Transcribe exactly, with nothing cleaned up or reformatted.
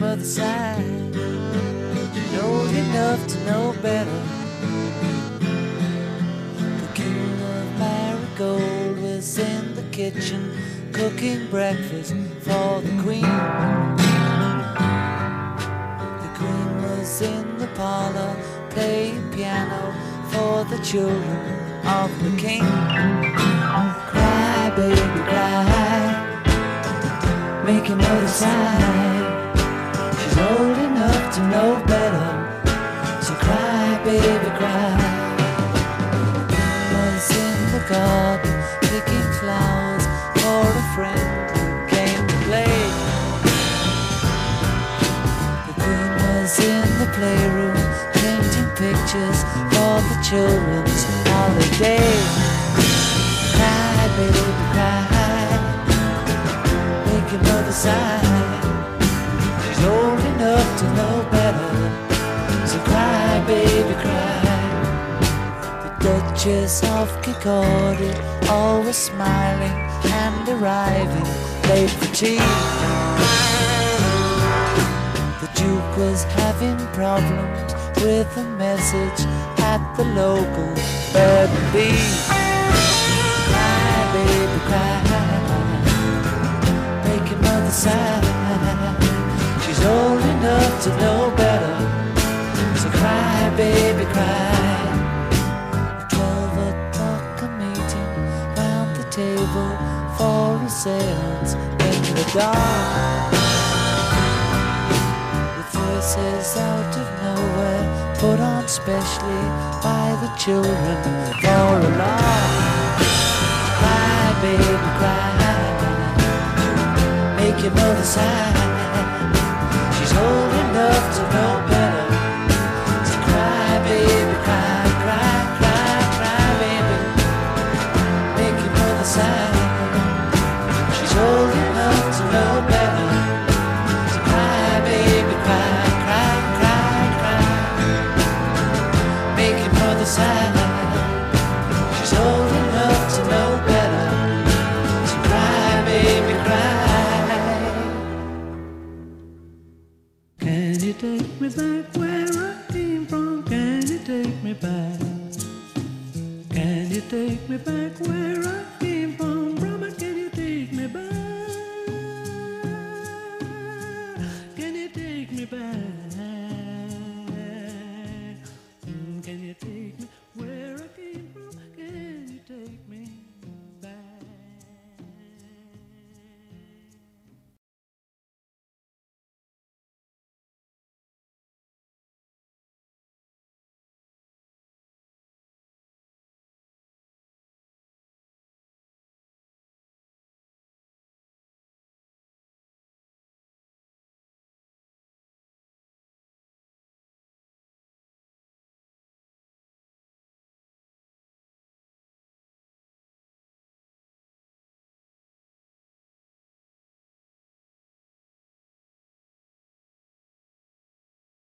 mother's side. She's old enough to know better. The king of Marigold was in the kitchen cooking breakfast for the queen. The queen was in the parlor playing piano for the children of the king. Cry, baby, cry, make your mother sigh. She's old enough to know better, so cry, baby, cry. Was in the garden picking flowers for a friend who came to play. The queen was in the playroom painting pictures for the children's holiday. Cry, baby, cry, make your mother sigh. She's old enough to know better, so cry, baby, cry. The Duchess of Kincardie, always smiling and arriving late for tea. The Duke was having problems with a message at the local bird and bee. Cry, baby, cry, make your mother sigh. She's old enough to know better, so cry, baby, cry. Twelve o'clock a meeting round the table for a seance in the dark, with voices out of nowhere put on specially by the children for a laugh. Cry, baby, cry, make your mother sigh. She's old enough to know better, so cry, baby, cry, cry, cry, cry, baby, make your mother sigh. She's old enough to know better, so cry, baby, cry, cry, cry, cry, make your mother sigh. She's old enough to know better, so cry, baby, cry. Can you take me back where I came from? Can you take me back? Can you take me back where